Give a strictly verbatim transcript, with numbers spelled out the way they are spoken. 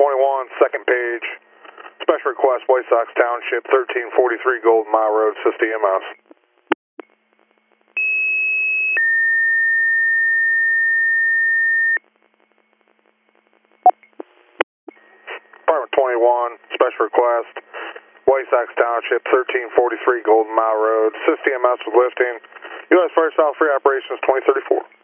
twenty-one, second page. Special request, White Sox Township, thirteen forty-three Golden Mile Road, assist E M S. Department twenty-one, special request, White Sox Township, thirteen forty-three Golden Mile Road, assist E M S with lifting. U S First Off Free Operations twenty thirty-four.